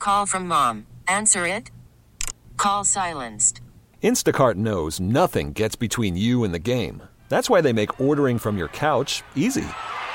Call from mom. Answer it. Call silenced. Instacart knows nothing gets between you and the game. That's why they make ordering from your couch easy.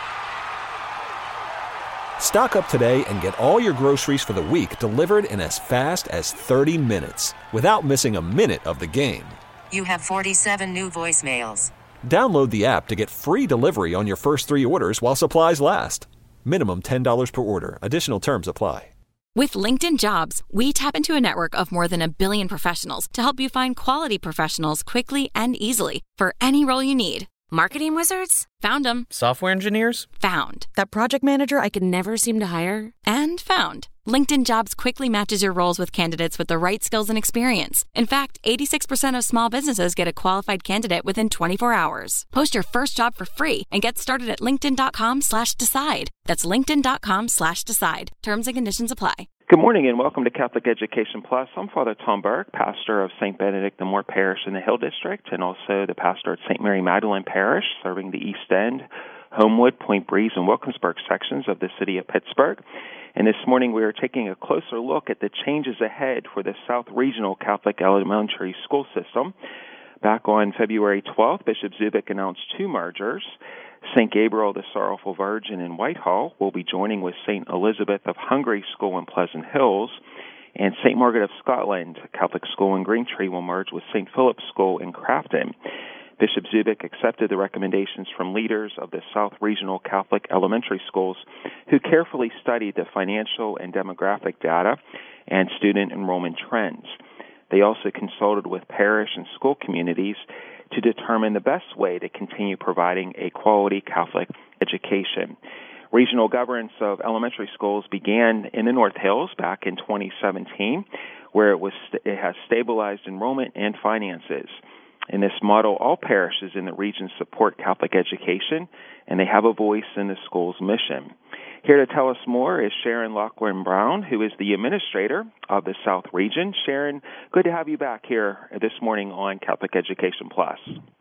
Stock up today and get all your groceries for the week delivered in as fast as 30 minutes without missing a minute of the game. You have 47 new voicemails. Download the app to get free delivery on your first 3 orders while supplies last. Minimum $10 per order. Additional terms apply. With LinkedIn Jobs, we tap into a network of more than 1 billion professionals to help you find quality professionals quickly and easily for any role you need. Marketing wizards? Found them. Software engineers? Found. That project manager I could never seem to hire? And found. LinkedIn Jobs quickly matches your roles with candidates with the right skills and experience. In fact, 86% of small businesses get a qualified candidate within 24 hours. Post your first job for free and get started at linkedin.com/decide. That's linkedin.com/decide. Terms and conditions apply. Good morning and welcome to Catholic Education Plus. I'm Father Tom Burke, pastor of St. Benedict the Moore Parish in the Hill District, and also the pastor at St. Mary Magdalene Parish, serving the East End, Homewood, Point Breeze, and Wilkinsburg sections of the city of Pittsburgh. And this morning we are taking a closer look at the changes ahead for the South Regional Catholic Elementary School System. Back on February 12th, Bishop Zubik announced 2 mergers. St. Gabriel the Sorrowful Virgin in Whitehall will be joining with St. Elizabeth of Hungary School in Pleasant Hills, and St. Margaret of Scotland Catholic School in Greentree will merge with St. Philip's School in Crafton. Bishop Zubik accepted the recommendations from leaders of the South Regional Catholic Elementary Schools who carefully studied the financial and demographic data and student enrollment trends. They also consulted with parish and school communities to determine the best way to continue providing a quality Catholic education. Regional governance of elementary schools began in the North Hills back in 2017, where it has stabilized enrollment and finances. In this model, all parishes in the region support Catholic education, and they have a voice in the school's mission. Here to tell us more is Sharon Loughlin-Brown, who is the administrator of the South Region. Sharon, good to have you back here this morning on Catholic Education Plus.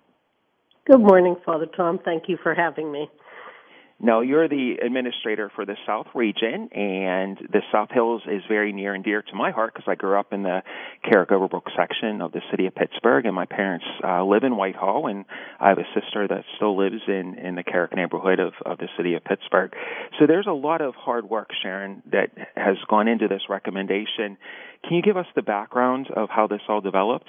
Good morning, Father Tom. Thank you for having me. Now, you're the administrator for the South Region, and the South Hills is very near and dear to my heart because I grew up in the Carrick-Overbrook section of the city of Pittsburgh, and my parents live in Whitehall, and I have a sister that still lives in the Carrick neighborhood of the city of Pittsburgh. So there's a lot of hard work, Sharon, that has gone into this recommendation. Can you give us the background of how this all developed?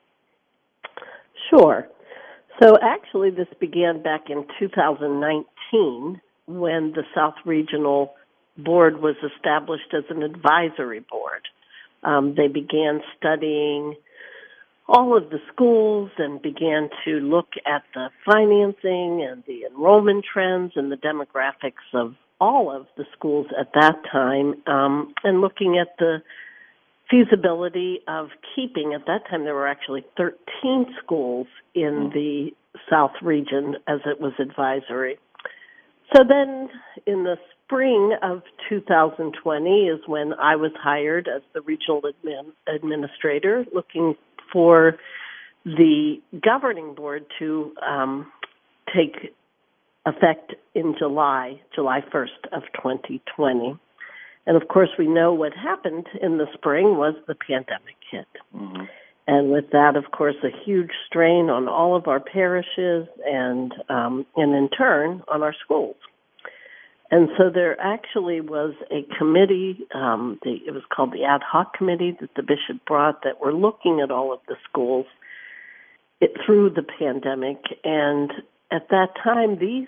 Sure. So actually this began back in 2019 when the South Regional Board was established as an advisory board. They began studying all of the schools and began to look at the financing and the enrollment trends and the demographics of all of the schools at that time, and looking at the feasibility of keeping, at that time there were actually 13 schools in the South Region as it was advisory. So then in the spring of 2020 is when I was hired as the regional administrator, looking for the governing board to take effect in July 1st of 2020. And, of course, we know what happened in the spring was the pandemic hit. Mm-hmm. And with that, of course, a huge strain on all of our parishes and in turn, on our schools. And so there actually was a committee, it was called the Ad Hoc Committee that the bishop brought that were looking at all of the schools through the pandemic. And at that time, these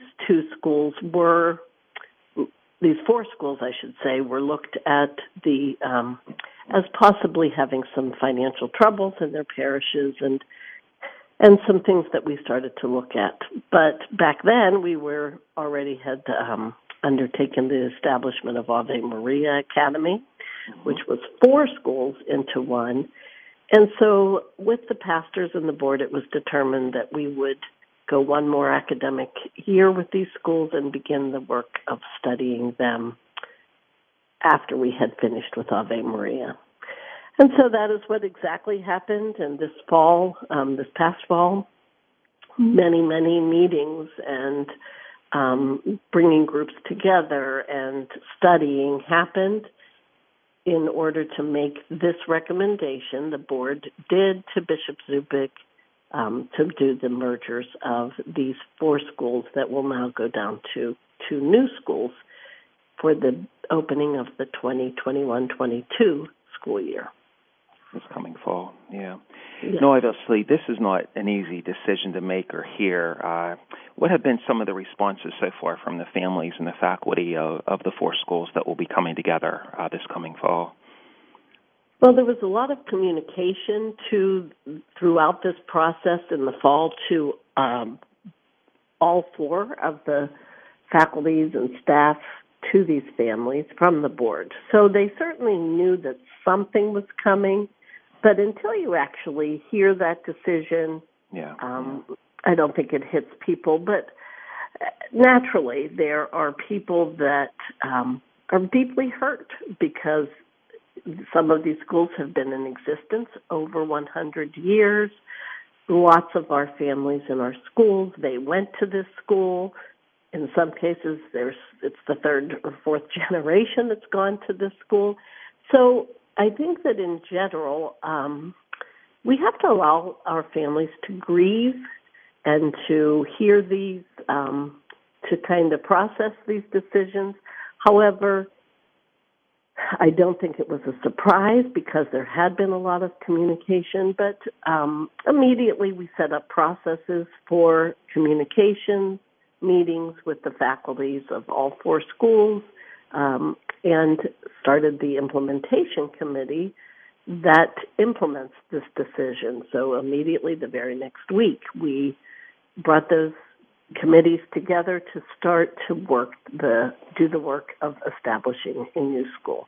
4 schools, I should say, were looked at as possibly having some financial troubles in their parishes and some things that we started to look at. But back then, we had undertaken the establishment of Ave Maria Academy, which was 4 schools into one. And so with the pastors and the board, it was determined that we would go one more academic year with these schools and begin the work of studying them after we had finished with Ave Maria. And so that is what exactly happened. And this past fall, many, many meetings and bringing groups together and studying happened. in order to make this recommendation, the board did to Bishop Zubik to do the mergers of these 4 schools that will now go down to 2 new schools for the opening of the 2021-22 school year. This coming fall, yeah. No, obviously, this is not an easy decision to make or hear. What have been some of the responses so far from the families and the faculty of the 4 schools that will be coming together this coming fall? Well, there was a lot of communication throughout this process in the fall to all 4 of the faculties and staff to these families from the board. So they certainly knew that something was coming. But until you actually hear that decision, I don't think it hits people. But naturally, there are people that are deeply hurt because some of these schools have been in existence over 100 years. Lots of our families in our schools, they went to this school. In some cases, it's the 3rd or 4th generation that's gone to this school. So I think that in general, we have to allow our families to grieve and to hear these, to kind of process these decisions. However, I don't think it was a surprise because there had been a lot of communication, but immediately we set up processes for communication meetings with the faculties of all 4 schools, and started the implementation committee that implements this decision. So immediately the very next week, we brought those committees together to start to do the work of establishing a new school.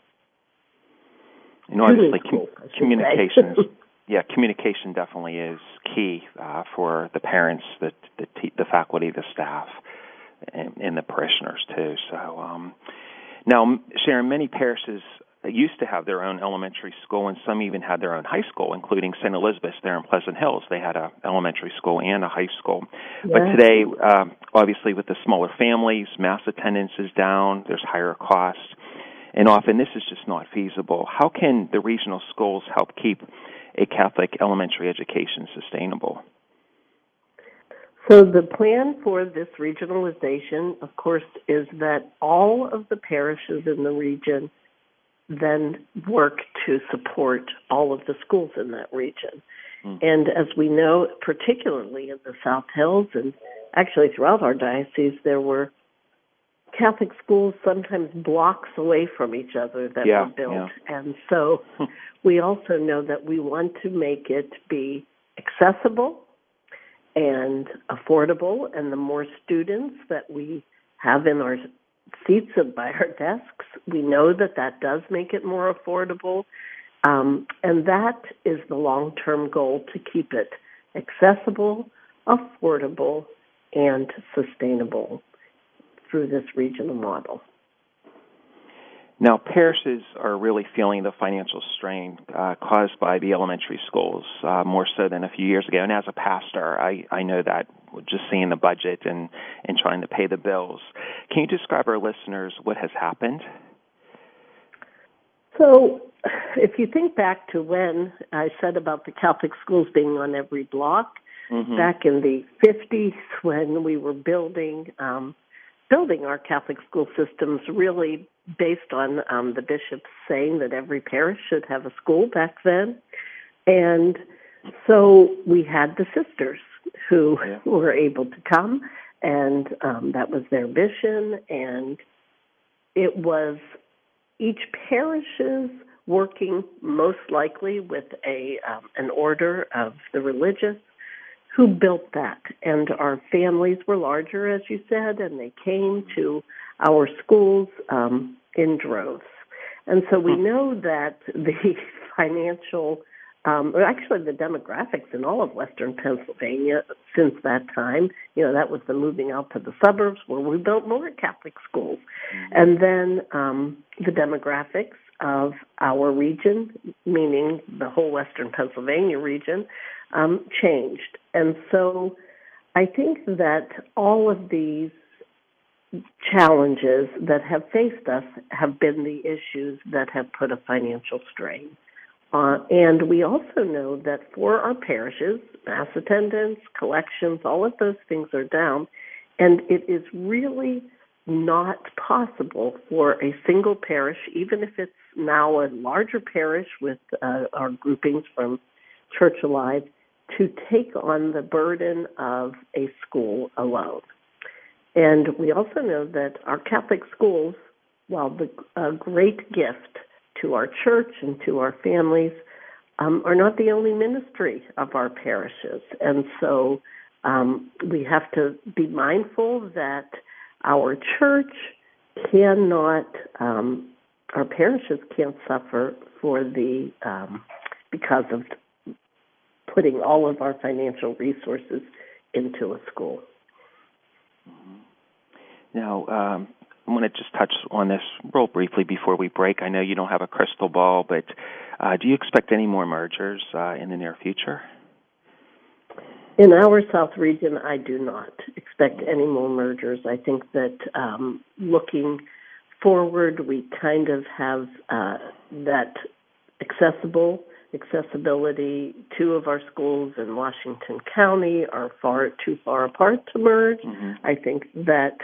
Obviously, communication communication definitely is key for the parents, the faculty, the staff, and the parishioners too. So now, Sharon, many parishes used to have their own elementary school, and some even had their own high school, including St. Elizabeth's there in Pleasant Hills. They had an elementary school and a high school. Yes. But today, obviously, with the smaller families, mass attendance is down, there's higher costs, and often this is just not feasible. How can the regional schools help keep a Catholic elementary education sustainable? So the plan for this regionalization, of course, is that all of the parishes in the region then work to support all of the schools in that region. And as we know, particularly in the South Hills and actually throughout our diocese, there were Catholic schools sometimes blocks away from each other that were built. And so we also know that we want to make it be accessible and affordable, and the more students that we have in our seats and by our desks, we know that that does make it more affordable, and that is the long-term goal, to keep it accessible, affordable, and sustainable through this regional model. Now, parishes are really feeling the financial strain caused by the elementary schools more so than a few years ago. And as a pastor, I know that just seeing the budget and trying to pay the bills. Can you describe our listeners what has happened? So if you think back to when I said about the Catholic schools being on every block, back in the 50s when we were building our Catholic school systems really based on the bishops saying that every parish should have a school back then. And so we had the sisters who were able to come, and that was their mission. And it was each parish's working most likely with an order of the religious who built that. And our families were larger, as you said, and they came to our schools in droves. And so we know that the financial, actually the demographics in all of Western Pennsylvania since that time, that was the moving out to the suburbs where we built more Catholic schools. And then the demographics of our region, meaning the whole Western Pennsylvania region, changed. And so I think that all of these challenges that have faced us have been the issues that have put a financial strain. And we also know that for our parishes, mass attendance, collections, all of those things are down, and it is really not possible for a single parish, even if it's now a larger parish with our groupings from Church Alive, to take on the burden of a school alone. And we also know that our Catholic schools, while a great gift to our church and to our families, are not the only ministry of our parishes. And so we have to be mindful that our church cannot, our parishes can't suffer for because of putting all of our financial resources into a school. Now, I want to just touch on this real briefly before we break. I know you don't have a crystal ball, but do you expect any more mergers in the near future? In our South region, I do not expect any more mergers. I think that looking forward, we kind of have that accessibility. Two of our schools in Washington County are too far apart to merge. Mm-hmm. I think that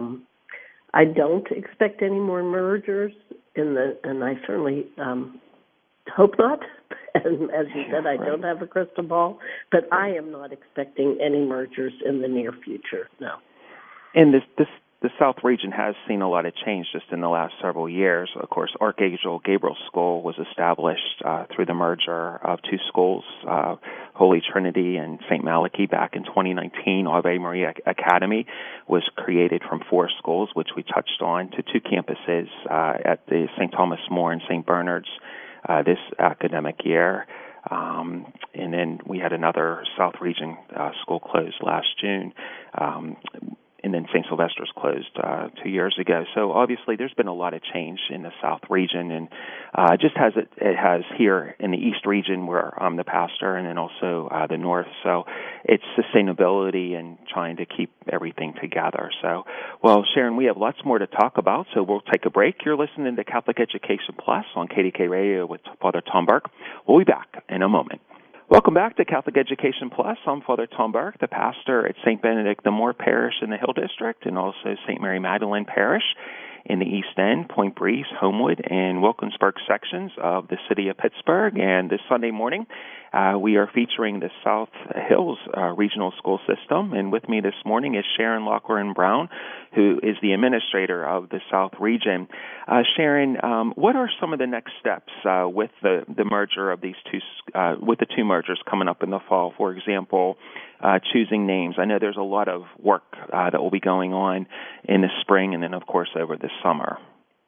I don't expect any more mergers and I certainly hope not. And as you said, I don't have a crystal ball, but I am not expecting any mergers in the near future. No. And the South region has seen a lot of change just in the last several years. Of course, Archangel Gabriel School was established through the merger of two schools, Holy Trinity and St. Malachy, back in 2019. Ave Maria Academy was created from 4 schools, which we touched on, to 2 campuses at the St. Thomas More and St. Bernard's this academic year. And then we had another South region school closed last June. And then St. Sylvester's closed 2 years ago. So obviously there's been a lot of change in the South region, and just as it has here in the East region where I'm the pastor, and then also the North. So it's sustainability and trying to keep everything together. So, well, Sharon, we have lots more to talk about, so we'll take a break. You're listening to Catholic Education Plus on KDK Radio with Father Tom Burke. We'll be back in a moment. Welcome back to Catholic Education Plus. I'm Father Tom Burke, the pastor at St. Benedict the More Parish in the Hill District, and also St. Mary Magdalene Parish in the East End, Point Breeze, Homewood, and Wilkinsburg sections of the city of Pittsburgh. And this Sunday morning, we are featuring the South Hills Regional School System. And with me this morning is Sharon Loughran-Brown, who is the administrator of the South region. Sharon, what are some of the next steps with the merger of these with the 2 mergers coming up in the fall? For example, choosing names. I know there's a lot of work that will be going on in the spring and then, of course, over the summer.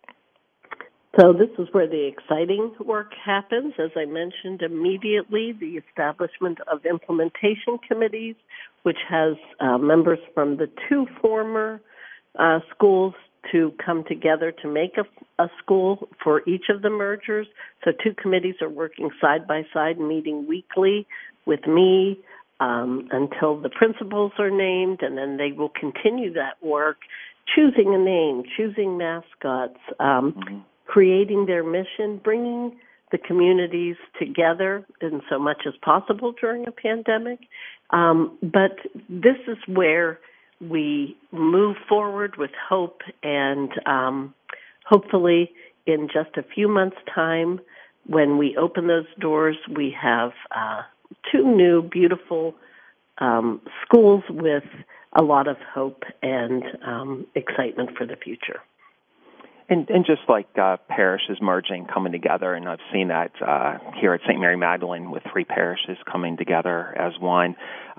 So this is where the exciting work happens. As I mentioned, immediately the establishment of implementation committees, which has members from the 2 former schools to come together to make a school for each of the mergers. So 2 committees are working side by side, meeting weekly with me until the principals are named, and then they will continue that work, choosing a name, choosing mascots, creating their mission, bringing the communities together in so much as possible during a pandemic. But this is where we move forward with hope, and hopefully in just a few months' time, when we open those doors, we have 2 new beautiful schools with a lot of hope and excitement for the future. And just like parishes merging, coming together, and I've seen that here at St. Mary Magdalene with 3 parishes coming together as one.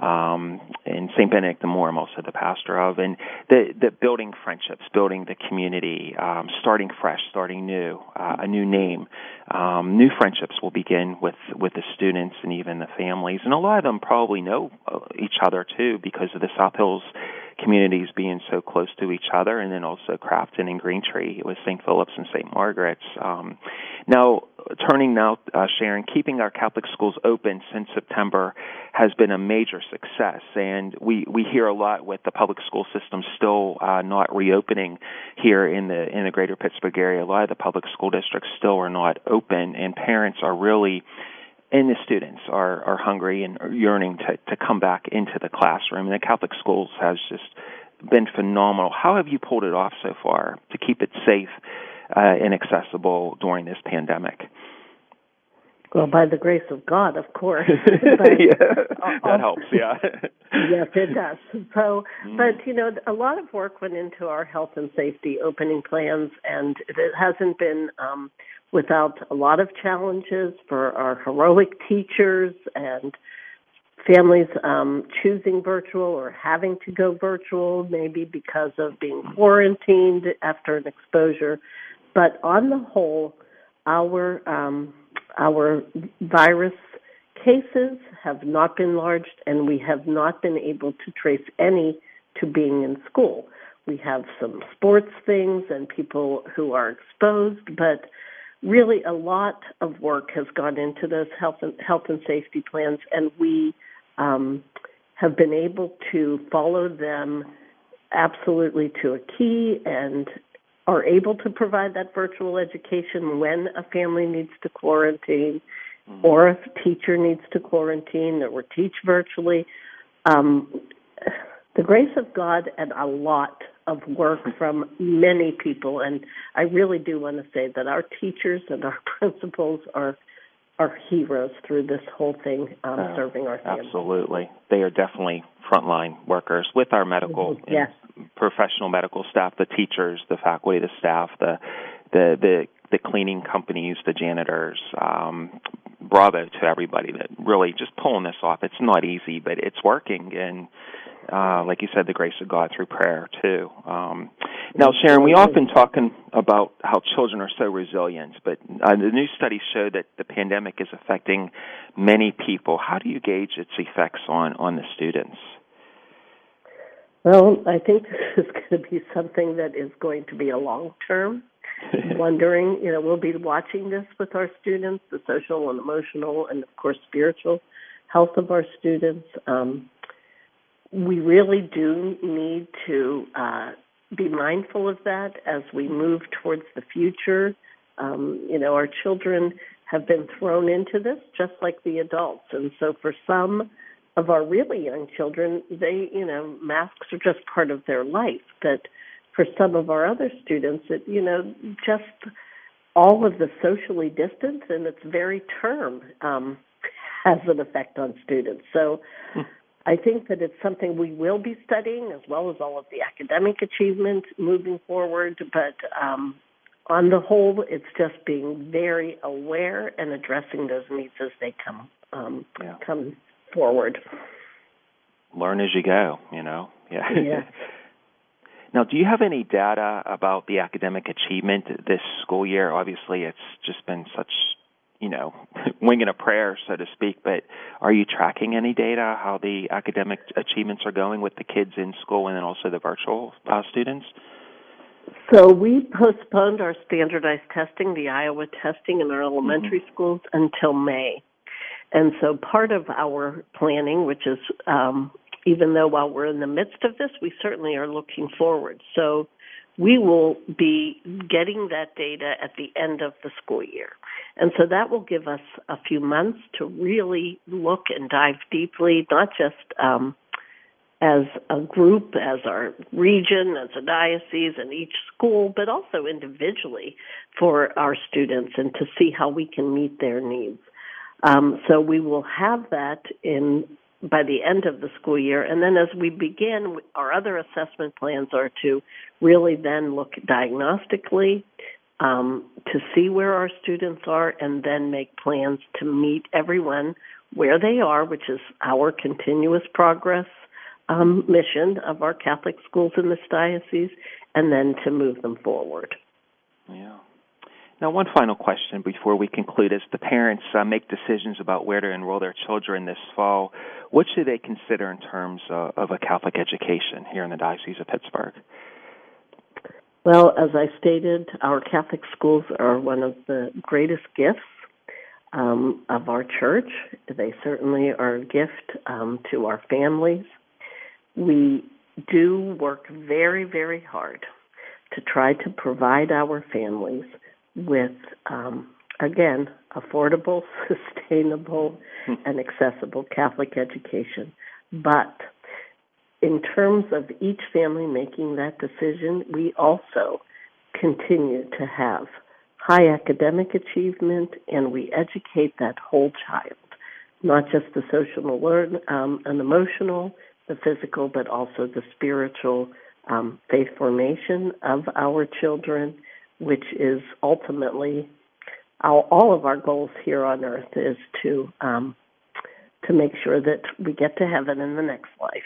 And St. Benedict the More, I'm also the pastor of, and the building friendships, building the community, starting fresh, starting new, a new name. New friendships will begin with the students and even the families, and a lot of them probably know each other too because of the South Hills communities being so close to each other, and then also Crafton and Greentree with St. Philip's and St. Margaret's. Now, Sharon, keeping our Catholic schools open since September has been a major success, and we hear a lot with the public school system still not reopening here in the greater Pittsburgh area. A lot of the public school districts still are not open, and parents are really, and the students are hungry and are yearning to come back into the classroom. And the Catholic schools has just been phenomenal. How have you pulled it off so far to keep it safe and accessible during this pandemic? Well, by the grace of God, of course. That helps, yeah. Yes, it does. So, but, a lot of work went into our health and safety opening plans, and it hasn't been without a lot of challenges for our heroic teachers and families choosing virtual or having to go virtual, maybe because of being quarantined after an exposure. But on the whole, our virus cases have not been large, and we have not been able to trace any to being in school. We have some sports things and people who are exposed, but really a lot of work has gone into those health and safety plans, and we have been able to follow them absolutely to a key and are able to provide that virtual education when a family needs to quarantine or if a teacher needs to quarantine or teach virtually. The grace of God and a lot of work from many people, and I really do want to say that our teachers and our principals are heroes through this whole thing, serving our families. Absolutely. They are definitely frontline workers with our medical yes. and professional medical staff, the teachers, the faculty, the staff, the cleaning companies, the janitors. Bravo to everybody that really just pulling this off. It's not easy, but it's working, and like you said, the grace of God through prayer, too. Now, Sharon, we often talking about how children are so resilient, but the new studies show that the pandemic is affecting many people. How do you gauge its effects on the students? Well, I think this is going to be something that is going to be a long-term. Wondering, we'll be watching this with our students, the social and emotional and, of course, spiritual health of our students. We really do need to be mindful of that as we move towards the future. Our children have been thrown into this just like the adults. And so for some of our really young children, they, masks are just part of their life. But for some of our other students, just all of the socially distance and its very term has an effect on students. So I think that it's something we will be studying, as well as all of the academic achievement moving forward. But on the whole, it's just being very aware and addressing those needs as they come forward. Learn as you go, Yeah. Now, do you have any data about the academic achievement this school year? Obviously, it's just been such, winging a prayer, so to speak, but are you tracking any data, how the academic achievements are going with the kids in school and then also the virtual students? So we postponed our standardized testing, the Iowa testing in our elementary schools until May. And so part of our planning, which is even though while we're in the midst of this, we certainly are looking forward. So we will be getting that data at the end of the school year. And so that will give us a few months to really look and dive deeply, not just as a group, as our region, as a diocese, and each school, but also individually for our students and to see how we can meet their needs. So we will have that by the end of the school year. And then as we begin, our other assessment plans are to really then look diagnostically to see where our students are and then make plans to meet everyone where they are, which is our continuous progress mission of our Catholic schools in this diocese, and then to move them forward. Yeah. Now, one final question before we conclude. As the parents make decisions about where to enroll their children this fall, what should they consider in terms of a Catholic education here in the Diocese of Pittsburgh? Well, as I stated, our Catholic schools are one of the greatest gifts of our church. They certainly are a gift to our families. We do work very, very hard to try to provide our families with, again, affordable, sustainable, and accessible Catholic education. But in terms of each family making that decision, we also continue to have high academic achievement, and we educate that whole child, not just the social and emotional, the physical, but also the spiritual faith formation of our children, which is ultimately all of our goals here on earth is to make sure that we get to heaven in the next life.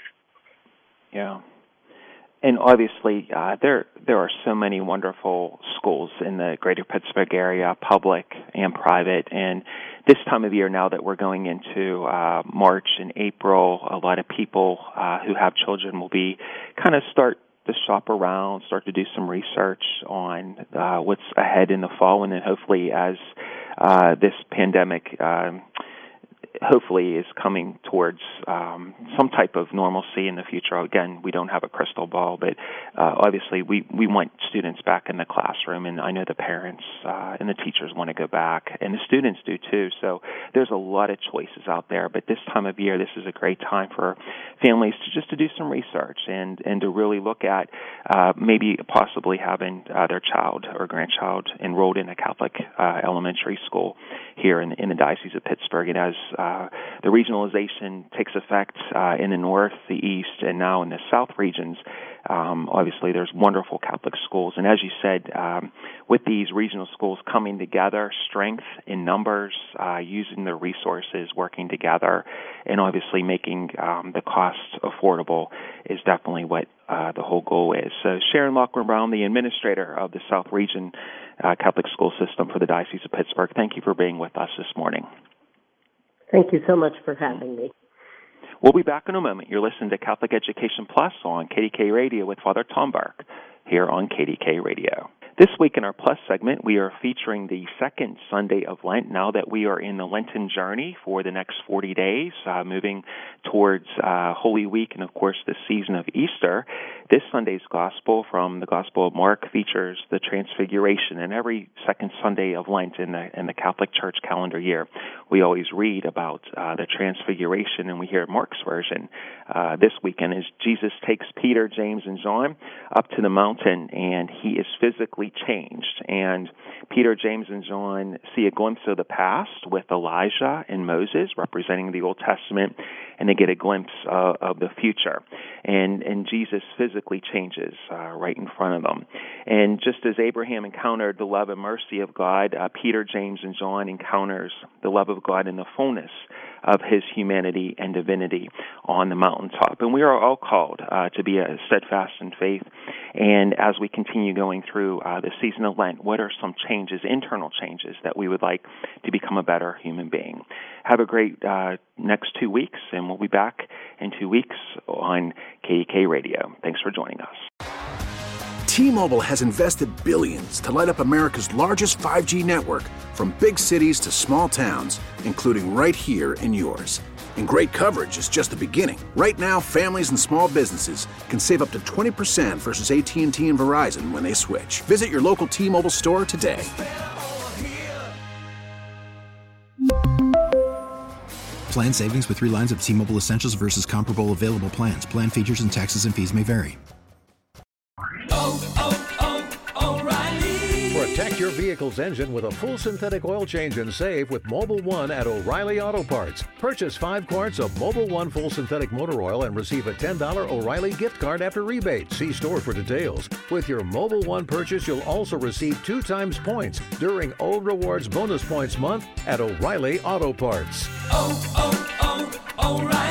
Yeah. And obviously, there are so many wonderful schools in the greater Pittsburgh area, public and private. And this time of year, now that we're going into March and April, a lot of people who have children will be kind of start to shop around, start to do some research on what's ahead in the fall, and then hopefully as this pandemic hopefully is coming towards some type of normalcy in the future. Again, we don't have a crystal ball, but obviously we want students back in the classroom, and I know the parents and the teachers want to go back, and the students do too. So there's a lot of choices out there, but this time of year, this is a great time for families to do some research and to really look at maybe possibly having their child or grandchild enrolled in a Catholic elementary school here in the Diocese of Pittsburgh. And as the regionalization takes effect in the north, the east, and now in the south regions, obviously there's wonderful Catholic schools. And as you said, with these regional schools coming together, strength in numbers, using their resources, working together, and obviously making the costs affordable is definitely what the whole goal is. So Sharon Loughran-Brown, the administrator of the South Region Catholic School System for the Diocese of Pittsburgh, thank you for being with us this morning. Thank you so much for having me. We'll be back in a moment. You're listening to Catholic Education Plus on KDK Radio with Father Tom Burke here on KDK Radio. This week in our Plus segment, we are featuring the second Sunday of Lent now that we are in the Lenten journey for the next 40 days, moving towards Holy Week and, of course, the season of Easter. This Sunday's Gospel from the Gospel of Mark features the Transfiguration, and every second Sunday of Lent in the Catholic Church calendar year, we always read about the Transfiguration, and we hear Mark's version this weekend as Jesus takes Peter, James, and John up to the mountain, and he is physically changed. And Peter, James, and John see a glimpse of the past with Elijah and Moses representing the Old Testament, and they get a glimpse of the future. And Jesus physically changes right in front of them. And just as Abraham encountered the love and mercy of God, Peter, James, and John encounters the love of God in the fullness of his humanity and divinity on the mountaintop. And we are all called to be steadfast in faith. And as we continue going through the season of Lent, what are some changes, internal changes, that we would like to become a better human being? Have a great next 2 weeks, and we'll be back in 2 weeks on KDK Radio. Thanks for joining us. T-Mobile has invested billions to light up America's largest 5G network, from big cities to small towns, including right here in yours. And great coverage is just the beginning. Right now, families and small businesses can save up to 20% versus AT&T and Verizon when they switch. Visit your local T-Mobile store today. Plan savings with 3 lines of T-Mobile Essentials versus comparable available plans. Plan features and taxes and fees may vary. Protect your vehicle's engine with a full synthetic oil change and save with Mobil 1 at O'Reilly Auto Parts. Purchase 5 quarts of Mobil 1 full synthetic motor oil and receive a $10 O'Reilly gift card after rebate. See store for details. With your Mobil 1 purchase, you'll also receive 2 times points during O Rewards Bonus Points Month at O'Reilly Auto Parts. O'Reilly.